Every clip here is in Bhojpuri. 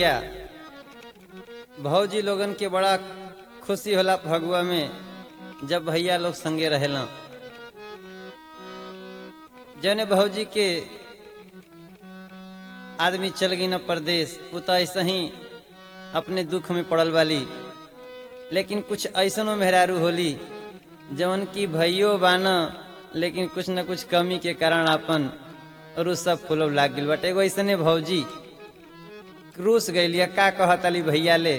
भैया भौजी लोगन के बड़ा खुशी होला फगुआ में जब भैया लोग संगे रहेला। जौने भौजी के आदमी चल गई न परदेश उता ऐसा ही अपने दुख में पड़ल वाली, लेकिन कुछ ऐसनो मेहरारू होली जवन की भैयो बाना लेकिन कुछ न कुछ कमी के कारण अपन और सब फूलब लाग गइल बट एगो ऐसने भौजी क्रूस गइलिया। का कहत अली भैया ले,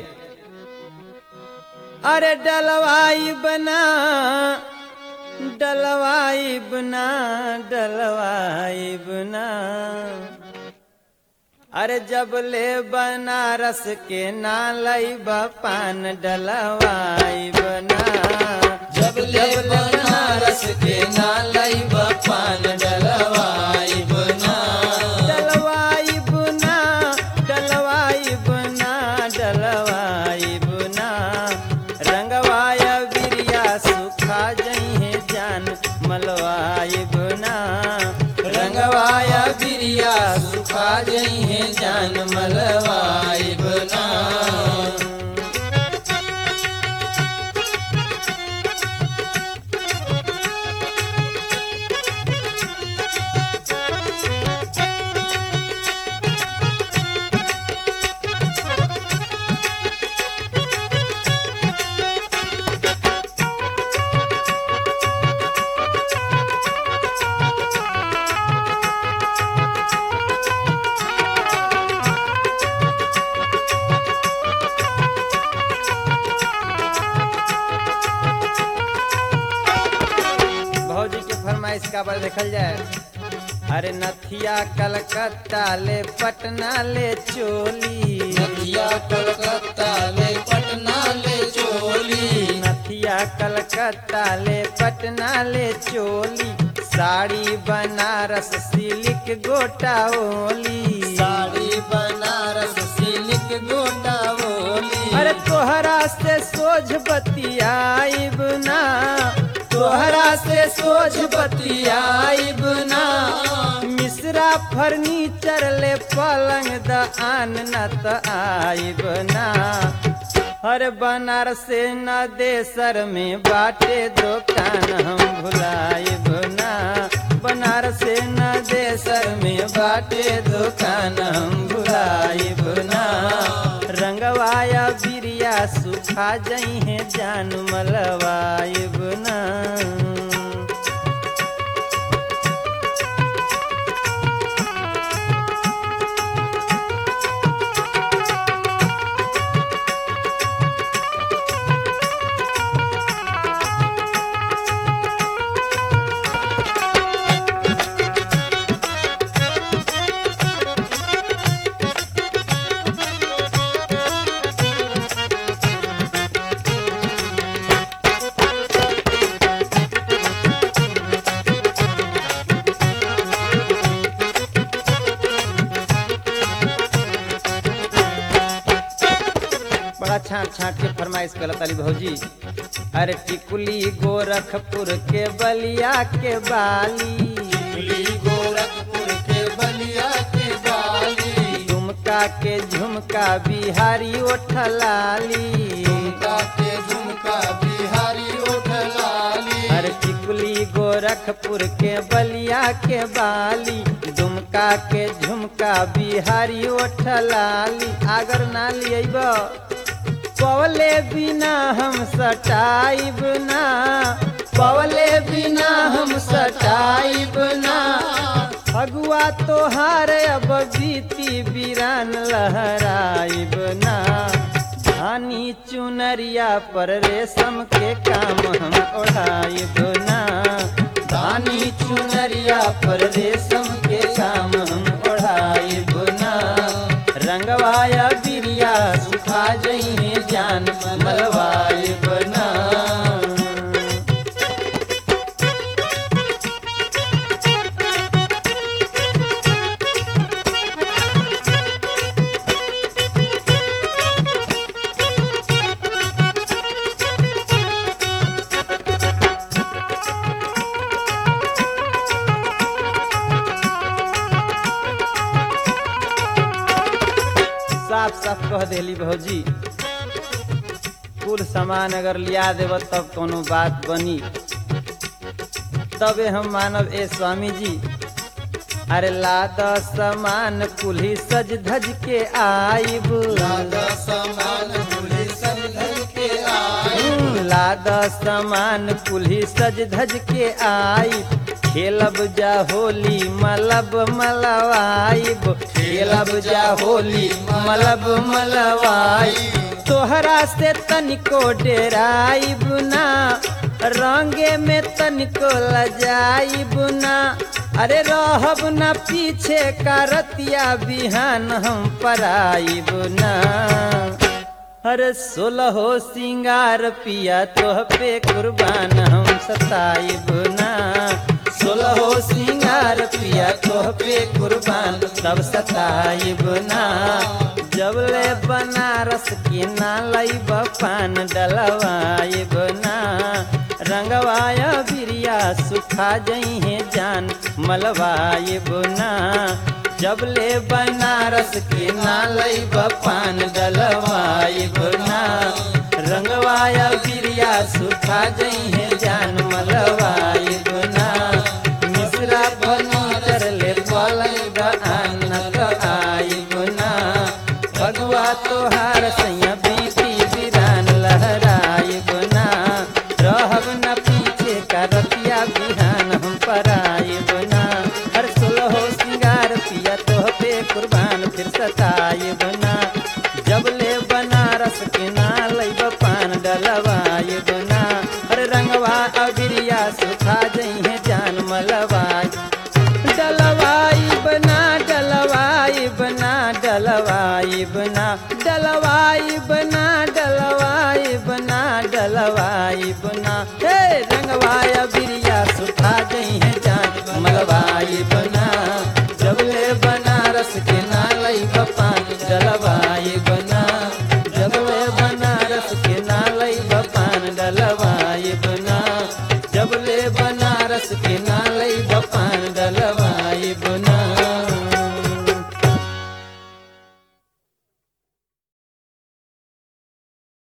अरे डलवाई बना डलवाई बना डलवाई बना, अरे जब ले बनारस के नालई पान डलवाई बना, जब ले बनारस के नालई पान डलवाई बना, डलवाई बुना डलवाई बुना डलवाई बुना, रंगवाया बिरिया सुखा जइहे जान मलवाई बुना, रंगवाया बिरिया सुखा जइहे जान मलवाई बना। भौजी के फरमाइश का बार देखल जाए, अरे नथिया कलकत्ता ले पटना ले चोली, नथिया कलकत्ता ले पटना ले चोली, नथिया कलकत्ता ले पटना ले चोली, साड़ी बनारस सिल्क गोटा ओली, साड़ी बनारस सिल्क गोटा ओली, अरे तोहरा से सोझ बतियाइब ना, तोहरा से सोझ बतियाइब ना, मिश्रा फर्नीचर ले पलंग द आन न त आइब ना, हर बनारस न देसर में बाटे दुकान हम भुलाइब ना, बनारस न देसर में बाटे दुकान हम भुलाइब ना, रंगवाया बिरिया सुखा जइहे जान मलवाइब ना। बड़ा छाट छाट के फरमाइश करत अली भौजी, अरे टिकुली गोरखपुर के बलिया के बाली, टिकुली गोरखपुर के बलिया के बाली, झुमका के झुमका बिहारी ओठलाली, झुमका के झुमका बिहारी ओठलाली, अरे टिकुली गोरखपुर के बलिया के बाली, झुमका के झुमका बिहारी ओठलाली, आगर ना लियब पवले बिना हम सटाइब ना, पवले बिना हम सटाइब ना, फगुआ तोहार अब बीती बिरान लहराइब ना, धानी चुनरिया पर रेशम के काम हम ओढ़ाइब ना, धानी चुनरिया पर रेशम के काम हम ओढ़ाइब ना, रंगवाया बिरिया सुखा जइहे जान मलवाइब ना। साफ कह देली भौजी कुल सामान अगर लिया देव तब कोनो बात बनी, तबे हम मानव ए स्वामी जी। अरे लाद सामान कुल्ही सज धज के आइब, लाद सामान कुल्ही सज धज के आइब, लाद सामान कुल्ही सज धज के आइब, खेलब जा होली मलब मलवाइब, खेलब जा होली मलब मलवाइब। तोहरा से तनिको डेराइब ना, रंगे में तनिको लजाइब ना, अरे रहब ना पीछे का रतिया बिहान हम पराइब ना। अरे 16 सिंगार पिया तोह पे कुर्बान हम सताइब ना, 16 सिंगार पिया तोह पे कुर्बान तब सताइब ना। जब ले बनारस के ना लइब पान डलवाइब ना, रंगवाया बिरिया सुखा जइहे जान मलवाइब ना। जब ले बनारस के ना लइब पान डलवाइब ना, रंगवाया बिरिया सुखा जइहे जान मलवाइब ना। मिश्रा बनी कर ले पलंग आनत आइब ना, भगवा तोहार सैया बीती बिरान लहराइब ना। रहब न पीछे का रतिया बिहान हम पराइब ना। हर 16 सिंगार पिया तोह पे कुर्बान फिर सताइब ना। जब ले बनारस के ना लइब पान डलवाइब ना, अरे रंगवा अबिरिया सुखा जइहे जान मलवाई। डलवाइब ना डलवाइब ना डलवाइब ना डलवाइब ना डलवाइब ना डलवाइब ना, हे रंगवाया बिरिया सुखा जइहे जान मलवाइब ना। जब ले बनारस के ना लइब पान डलवाइब ना, जब ले बनारस के ना लइब पान डलवाइब ना, जब ले बनारस के ना लइब